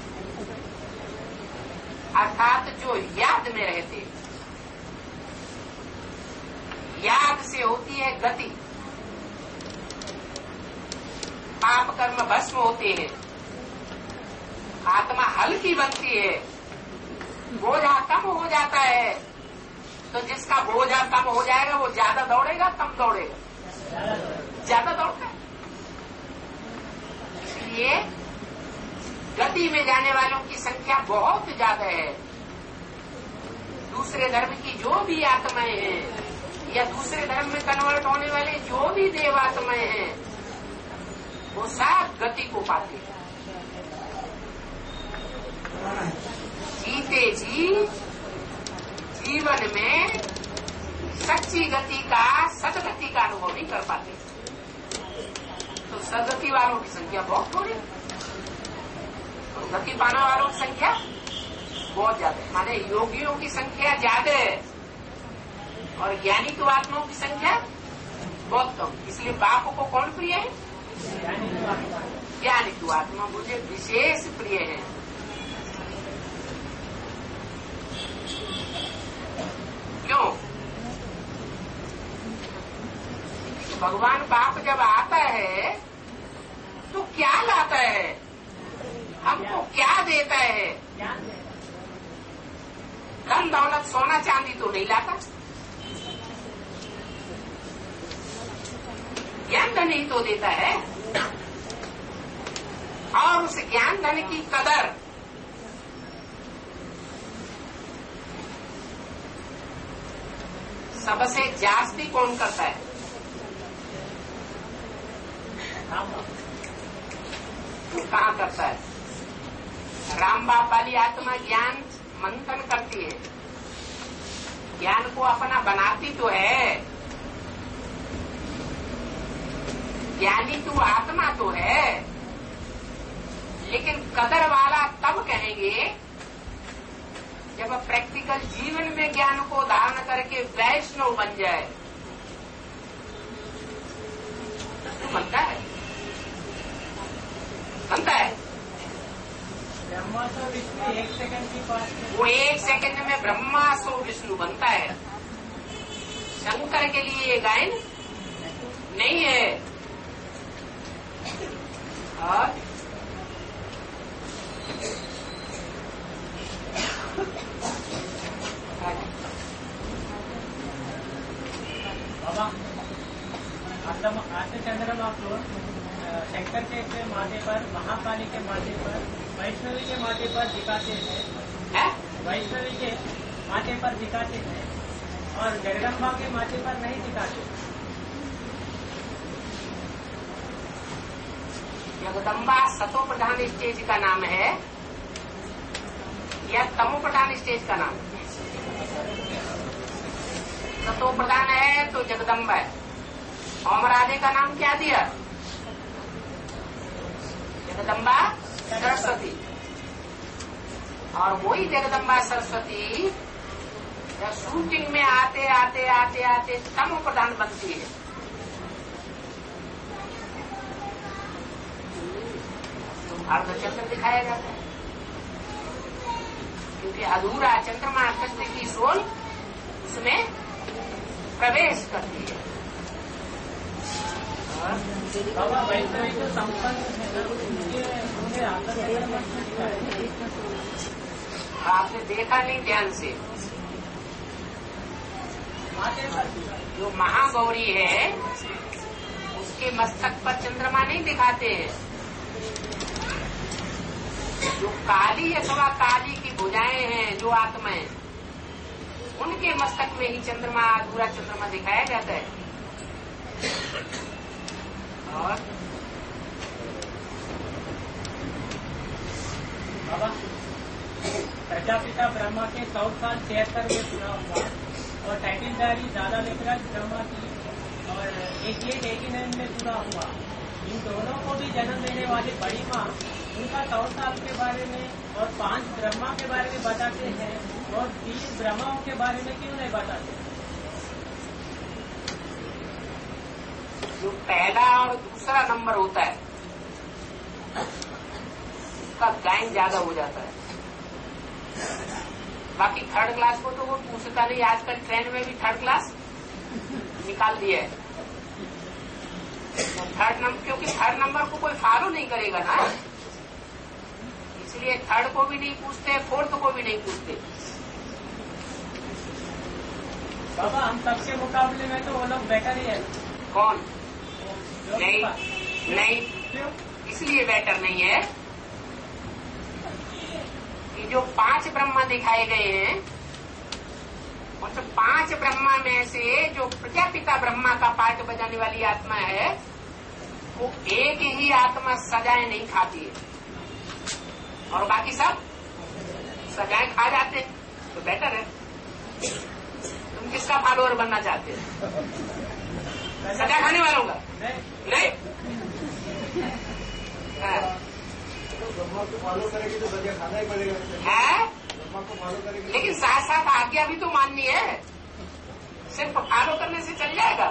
अर्थात जो याद में रहते, याद से होती है गति। पाप कर्म भस्म होते हैं, आत्मा हल्की बनती है, बोझा कम हो जाता है। तो जिसका बोझा कम हो जाएगा वो ज्यादा दौड़ेगा कम दौड़ेगा? ज्यादा दौड़ता है। इसलिए गति में जाने वालों की संख्या बहुत ज्यादा है। दूसरे धर्म की जो भी आत्माएं हैं या दूसरे धर्म में कन्वर्ट होने वाले जो भी देवात्माएं हैं वो सब गति को पाते हैं। जीते जी जीवन में सच्ची गति का, सदगति का अनुभव नहीं कर पाते। तो सदगति वालों की संख्या बहुत थोड़ी, तो गति पाने वालों की संख्या बहुत ज्यादा है। माने योगियों की संख्या ज्यादा है और ज्ञानी तो आत्माओं की संख्या बहुत कम। इसलिए बाप को कौन प्रिय है? ज्ञानी तो आत्मा मुझे विशेष प्रिय है। क्यों? भगवान बाप जब आता है तो क्या लाता है, हमको क्या देता है? ज्ञान देता धन दौलत सोना चांदी तो नहीं लाता, ज्ञान धन ही तो देता है। और उस ज्ञान धन की कदर सबसे जास्ती कौन करता है? तो कहाँ करता है? राम बाप वाली आत्मा ज्ञान मंथन करती है, ज्ञान को अपना बनाती तो है, ज्ञानी तो आत्मा तो है, लेकिन कदर वाला तब कहेंगे जब प्रैक्टिकल जीवन में ज्ञान को धारण करके वैष्णव बन जाए तो बनता है, बनता है। ब्रह्मा तो विष्णु एक सेकंड की बात है। वो एक सेकंड में ब्रह्मा सो विष्णु बनता है। शंकर के लिए ये गायन नहीं है। और बाबा आद्य चंद्रमा को शंकर के माथे पर, महाकाली के माथे पर, वैष्णवी के माथे पर दिखाते हैं, वैष्णवी के माथे पर दिखाते हैं और जगदम्बा के माथे पर नहीं दिखाते। जगदम्बा सतो प्रधान स्टेज का नाम है या तमो प्रधान स्टेज का नाम? सतो प्रधान है तो जगदम्बा है। ओम राधे का नाम क्या दिया? जगदम्बा सरस्वती। और वही जगदम्बा सरस्वती जब शूटिंग में आते आते आते आते तमो प्रधान बनती है। अर्धचंद्र दिखाया जाता है क्योंकि अधूरा चंद्रमा कृष्ण की सोल उसमें प्रवेश करती है। बाबा वैष्णवी तो संपन्न है ना, उनके उनके आपने देखा नहीं ध्यान से। माथे पर जो महागौरी है उसके मस्तक पर चंद्रमा नहीं दिखाते हैं। जो काली अथवा काली की भुजाएं हैं, जो आत्माएं, उनके मस्तक में ही चंद्रमा, अधूरा चंद्रमा दिखाया जाता है। और बाबा प्रजापिता ब्रह्मा के सौ साल छिहत्तर में पूरा हुआ और टाइटिलदारी दादा लेखराज ब्रह्मा की और एक एट एटी नाइन में पूरा हुआ। इन दोनों को भी जन्म देने वाली बड़ी माँ उनका सौ साल के बारे में और पांच ब्रह्मा के बारे में बताते हैं और तीन ब्रह्माओं के बारे में क्यों नहीं बताते? जो पहला और दूसरा नंबर होता है उसका गायन ज्यादा हो जाता है। बाकी थर्ड क्लास को तो वो पूछता नहीं। आजकल ट्रेन में भी थर्ड क्लास निकाल दिया है। थर्ड नंबर, क्योंकि थर्ड नंबर को कोई फॉलो नहीं करेगा ना, इसलिए थर्ड को भी नहीं पूछते, फोर्थ को भी नहीं पूछते। बाबा हम सबके मुकाबले में तो वो लोग बेटर ही है। कौन? जो नहीं नहीं, क्यों? इसलिए बेटर नहीं है कि जो पांच ब्रह्मा दिखाए गए हैं उस पांच ब्रह्मा में से जो प्रजापिता ब्रह्मा का पार्ट बजाने वाली आत्मा है वो एक ही आत्मा सजाएं नहीं खाती है और बाकी सब सजाएं खा जाते हैं। तो बेटर है। तुम किसका फॉलोअर बनना चाहते हो? सजा खाने वालों का? नहीं। ब्रह्मा को फॉलो करेगी तो सजा खाना ही पड़ेगा। है, ब्रह्मा को फॉलो करेगी लेकिन साथ साथ आज्ञा भी तो माननी है। सिर्फ फॉलो करने से चल जाएगा?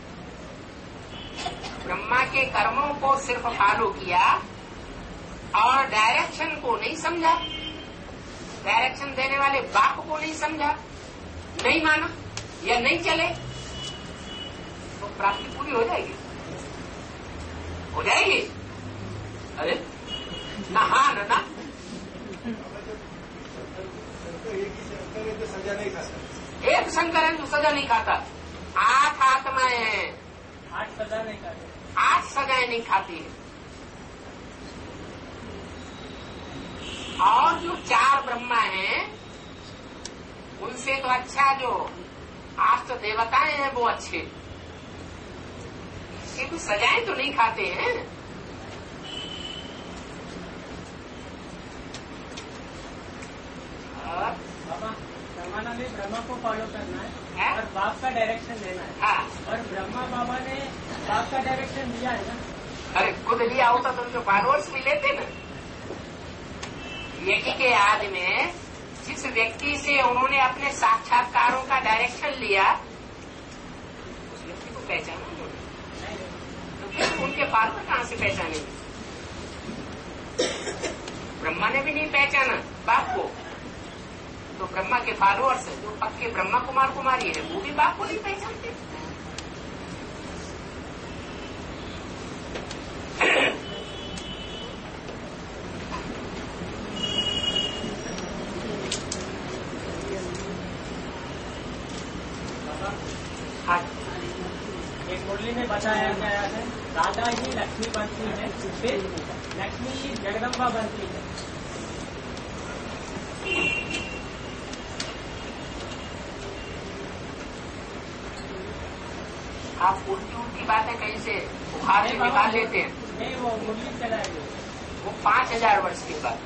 ब्रह्मा के कर्मों को सिर्फ फॉलो किया और डायरेक्शन को नहीं समझा, डायरेक्शन देने वाले बाप को नहीं समझा, नहीं माना या नहीं चले तो प्राप्ति पूरी हो जाएगी, हो जाएगी। अरे ना हाँ ना ना सजा नहीं खाता, एक शंकर है जो सजा नहीं खाता। आठ आत्माएं हैं, आठ सजा नहीं खाते, आठ सजाएं नहीं खाती है। और जो चार ब्रह्मा हैं उनसे तो अच्छा जो आठ देवताएं हैं वो अच्छे, ये तो सजाएं तो नहीं खाते हैं। और बाबा ब्रह्माना ने ब्रह्मा को फॉलो करना है, है? और बाप का डायरेक्शन लेना है। हाँ, और ब्रह्मा बाबा ने बाप का डायरेक्शन दिया है ना। अरे खुद लिया होता तो उनके फॉलोअर्स भी लेते ना। यज्ञ के आदि में जिस व्यक्ति से उन्होंने अपने साक्षात्कारों का डायरेक्शन लिया उस व्यक्ति को पहचाना उन्होंने, तो फिर उनके फॉलोअर कहाँ से पहचानेंगे? ब्रह्मा ने भी नहीं पहचाना बाप को, तो ब्रह्मा के फॉलोअर्स जो पक्के ब्रह्मा कुमार कुमारी है वो भी बाप को नहीं पहचानते। एक मुरली में बताया गया है राधा ही लक्ष्मी बनती है, फिर लक्ष्मी ही जगदम्बा बनती है। आप उल्टी उल्टी बातें कहीं से बुखार से निकाल लेते हैं। नहीं, वो मुरली चलाएंगे वो पांच हजार वर्ष के बाद।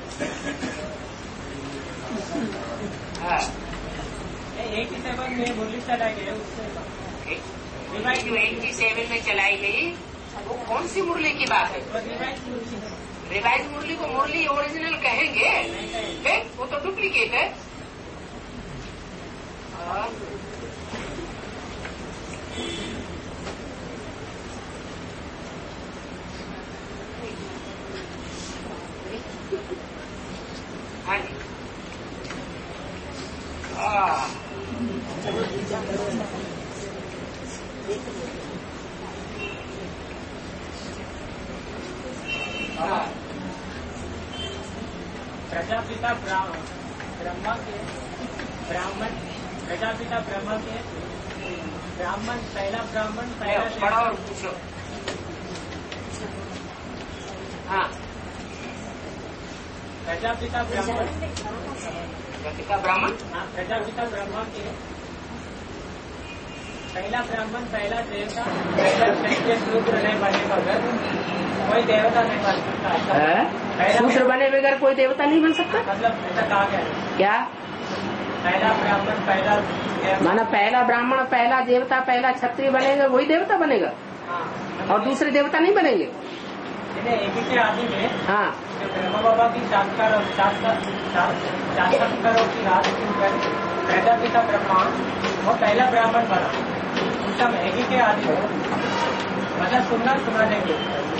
हाँ, एक ही सेवन में मुरली चला गया उससे रिवाइज जो एट्टी सेवन में चलाई गई वो कौन सी मुरली की बात है? रिवाइज मुरली को मुरली ओरिजिनल कहेंगे? है? वो तो डुप्लीकेट है। और हाँ जी, हाँ प्रजापिता ब्रह्मा के ब्राह्मण प्रजापिता ब्रह्मा के ब्राह्मण पहला ब्राह्मण पहला पढ़ो और पूछो। हाँ, प्रजापिता ब्राह्मण प्रजापिता ब्राह्मण हाँ प्रजापिता ब्रह्मा के पहला ब्राह्मण पहला देवता पहला क्षत्रिय शूद्र नहीं बने बगैर कोई देवता नहीं बन सकता। शूद्र बने बगैर कोई देवता नहीं बन सकता? मतलब ऐसा कहा गया है। क्या पहला ब्राह्मण पहला माना? पहला ब्राह्मण पहला देवता पहला क्षत्रिय बनेगा वही देवता बनेगा, हाँ, और दूसरे देवता नहीं बनेंगे? एक ही के आदि में हाँ, जो ब्रह्मा बाबा की साक्षात्कार साक्षात्कारों की रात सुनकर प्रजापिता ब्रह्मा वो पहला ब्राह्मण बना। उस समय एक ही के आदि में मतलब सुनना सुना देंगे।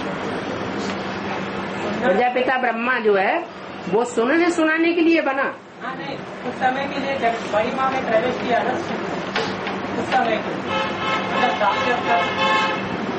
प्रजापिता ब्रह्मा जो है वो सुनने सुनाने के लिए बना। हाँ नहीं, कुछ समय के लिए जब बड़ी माँ में प्रवेश किया ना उस समय के मतलब साक्षात्कार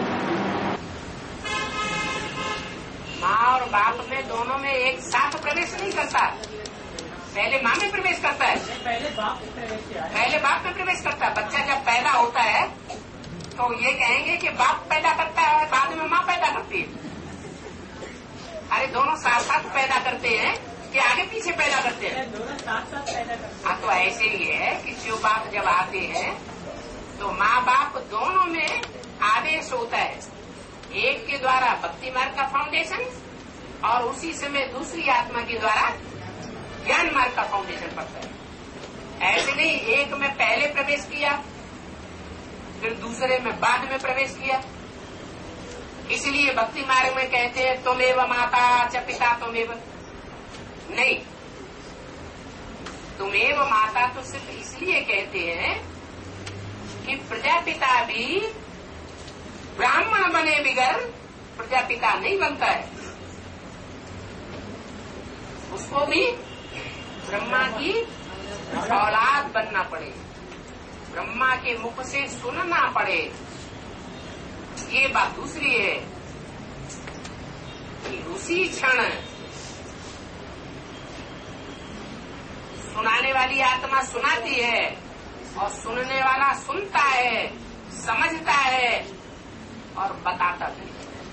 माँ और बाप में दोनों में एक साथ प्रवेश नहीं करता, पहले माँ में प्रवेश करता है, पहले बाप में प्रवेश किया है। पहले बाप में प्रवेश करता है। बच्चा जब पैदा होता है तो ये कहेंगे कि बाप पैदा करता है, बाद में माँ पैदा करती है। अरे दोनों साथ साथ पैदा करते हैं कि आगे पीछे पैदा करते हैं? दोनों साथ साथ पैदा करते हैं। हाँ, तो ऐसे ही है कि जो बाप जब आते हैं तो माँ बाप दोनों में आदेश होता है, एक के द्वारा भक्ति मार्ग का फाउंडेशन और उसी समय दूसरी आत्मा के द्वारा ज्ञान मार्ग का फाउंडेशन पड़ता है। ऐसे नहीं एक में पहले प्रवेश किया फिर दूसरे में बाद में प्रवेश किया। इसलिए भक्ति मार्ग में कहते हैं तुमेव माता च पिता तुमेव, नहीं, तुमेव माता तो सिर्फ इसलिए कहते हैं कि प्रजापिता भी ब्राह्मण बने बगैर प्रजापिता नहीं बनता है, उसको भी ब्रह्मा की औलाद बनना पड़े, ब्रह्मा के मुख से सुनना पड़े, ये बात दूसरी है कि उसी क्षण सुनाने वाली आत्मा सुनाती है और सुनने वाला सुनता है, समझता है और बताता भी।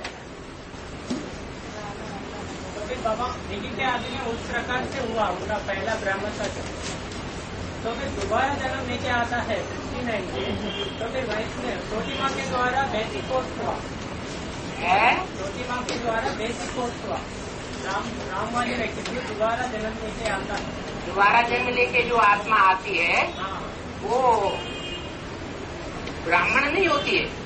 तो फिर बाबा लेकिन के आदमी में उस प्रकार से हुआ उनका पहला ब्राह्मण का जन्म, तो फिर दोबारा जन्म लेके आता है सिक्सटी नाइन के, तो फिर वैष्णव छोटी माँ के द्वारा बेसिक कोर्स हुआ है छोटी माँ के द्वारा बेसिक कोर्स हुआ। राम राम वाली व्यक्ति दोबारा जन्म लेके आता है। दोबारा जन्म लेके जो आत्मा आती है हाँ वो ब्राह्मण नहीं होती है।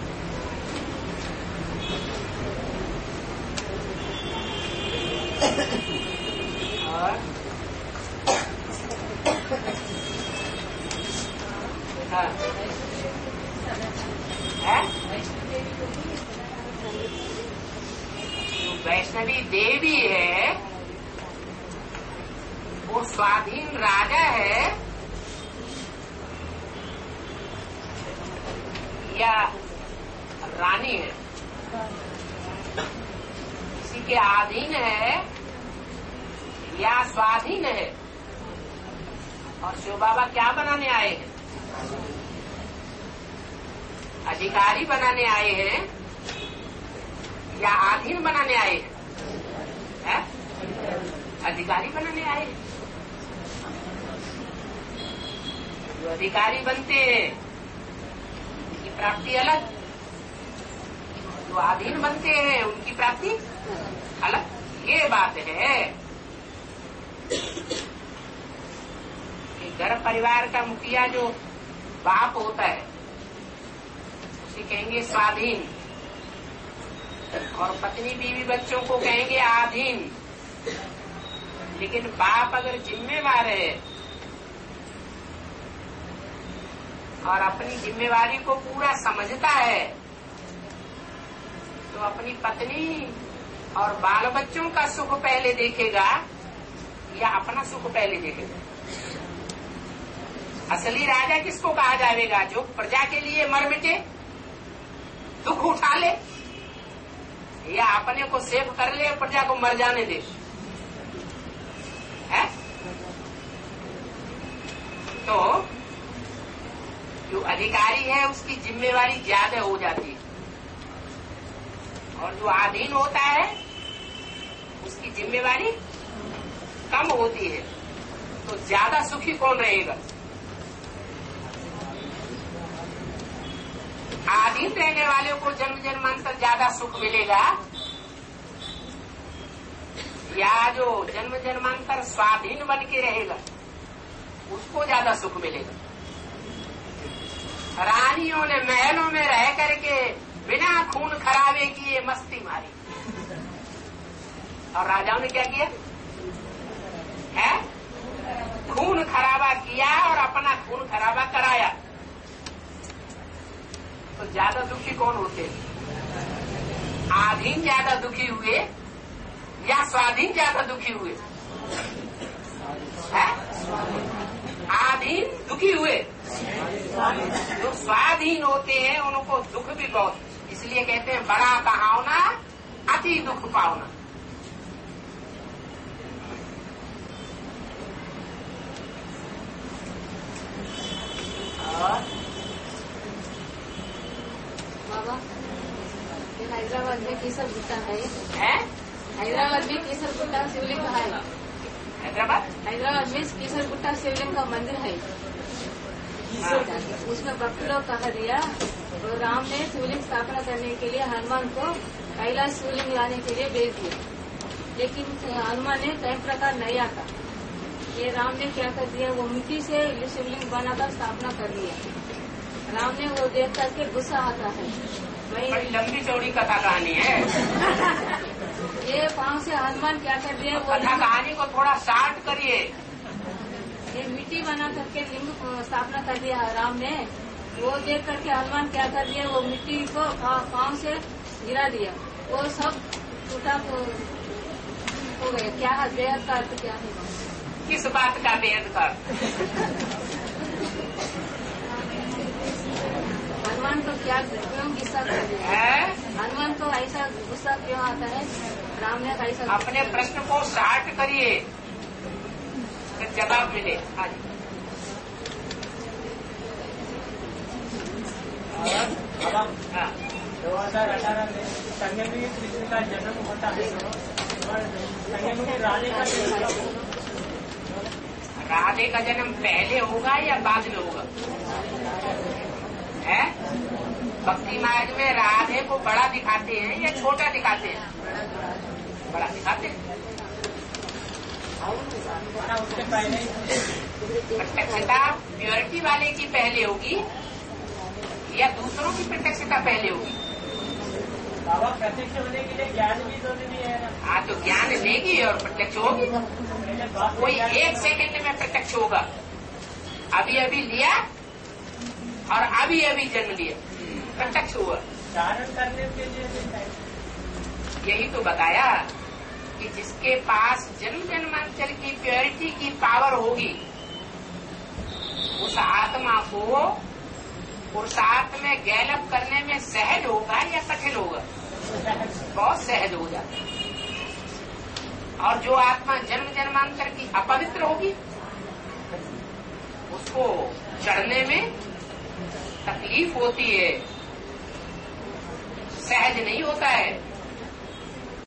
और हाँ है जो वैष्णवी देवी है वो स्वाधीन राजा है या रानी है, किसी के अधीन है या स्वाधीन है। और शिव बाबा क्या बनाने आए हैं? अधिकारी बनाने आए हैं या अधीन बनाने आए हैं? है? अधिकारी बनाने आए हैं। जो अधिकारी बनते हैं उनकी प्राप्ति अलग, जो अधीन बनते हैं उनकी प्राप्ति अलग। ये बात है कि घर परिवार का मुखिया जो बाप होता है उसे कहेंगे स्वाधीन, और पत्नी बीवी बच्चों को कहेंगे अधीन। लेकिन बाप अगर जिम्मेवार है और अपनी जिम्मेवारी को पूरा समझता है तो अपनी पत्नी और बाल बच्चों का सुख पहले देखेगा या अपना सुख पहले देखेगा? असली राजा किसको कहा जाएगा? जो प्रजा के लिए मर मिटे, दुख उठा ले, या अपने को सेव कर ले, प्रजा को मर जाने दे। है? तो जो अधिकारी है उसकी जिम्मेवारी ज्यादा हो जाती है, और जो अधीन होता है उसकी जिम्मेवारी कम होती है। तो ज्यादा सुखी कौन रहेगा? अधीन रहने वाले को जन्म जन्मांतर ज्यादा सुख मिलेगा, या जो जन्म जन्मांतर स्वाधीन बन के रहेगा उसको ज्यादा सुख मिलेगा? रानियों ने महलों में रह करके बिना खून खराबे किए मस्ती मारी, और राजाओं ने क्या किया है? खून खराबा किया और अपना खून खराबा कराया। तो ज्यादा दुखी कौन होते? अधीन ज्यादा दुखी हुए या स्वाधीन ज्यादा दुखी हुए? है? अधीन दुखी हुए। जो स्वाधीन होते हैं उनको दुख भी बहुत, इसलिए कहते हैं बड़ा कहावना अति दुख पावना। और बाबा हैदराबाद में केसर गुट्टा है, है? हैदराबाद में केसर गुट्टा शिवलिंग का है। हैदराबाद हैदराबाद में केसर गुट्टा शिवलिंग का मंदिर है। उसमें भक्त लोग कहा दिया तो राम ने शिवलिंग स्थापना करने के लिए हनुमान को कैलाश शिवलिंग लाने के लिए भेज दिया, लेकिन हनुमान ने कई प्रकार नहीं आता। ये राम ने क्या कर दिया, वो मिट्टी से शिवलिंग बनाकर स्थापना कर दिया। राम ने वो देख करके गुस्सा आता है, बड़ी लंबी चौड़ी कथा कहानी है। ये पाँव से हनुमान क्या कर दिया, वो कथा कहानी को थोड़ा शार्ट करिए। ये मिट्टी बना करके लिंग स्थापना कर दिया राम ने। वो देख करके हनुमान क्या कर दिया, वो मिट्टी को पाँव से गिरा दिया, वो सब टूटा हो गया। क्या बेहद का अर्थ क्या है? किस बात का बेहद कर? हनुमान को क्या क्यों गुस्सा कर रहे हैं? है? हनुमान को ऐसा गुस्सा क्यों आता है? राम ने ऐसा अपने प्रश्न को स्टार्ट करिए, फिर जवाब मिले। हाँ जी। अब हम हाँ, दो हजार अठारह में संयमी कृष्ण का जन्म होता है और संयमी राधे का जन्म कब होगा? राधे का जन्म पहले होगा या बाद में होगा? है? भक्ति मार्ग में राधे को बड़ा दिखाते हैं या छोटा दिखाते हैं? बड़ा दिखाते हैं। उसके पहले प्रत्यक्षता प्योरिटी वाले की पहले होगी या दूसरों की प्रत्यक्षता पहले होगी? बाबा प्रत्यक्ष होने के लिए ज्ञान भी जरूरी है ना। हाँ, तो ज्ञान लेगी और प्रत्यक्ष होगी। पहले बात कोई एक सेकंड में प्रत्यक्ष होगा। अभी अभी लिया और अभी अभी जन्म लिया, प्रत्यक्ष हुआ। धारण करने के लिए भी टाइम। यही तो बताया कि जिसके पास जन्म जन्मांतर की प्योरिटी की पावर होगी उस आत्मा को पुरुषार्थ में गैलप करने में सहज होगा या कठिन होगा? बहुत सहज हो जाता है। और जो आत्मा जन्म जन्मांतर की अपवित्र होगी उसको चढ़ने में तकलीफ होती है, सहज नहीं होता है।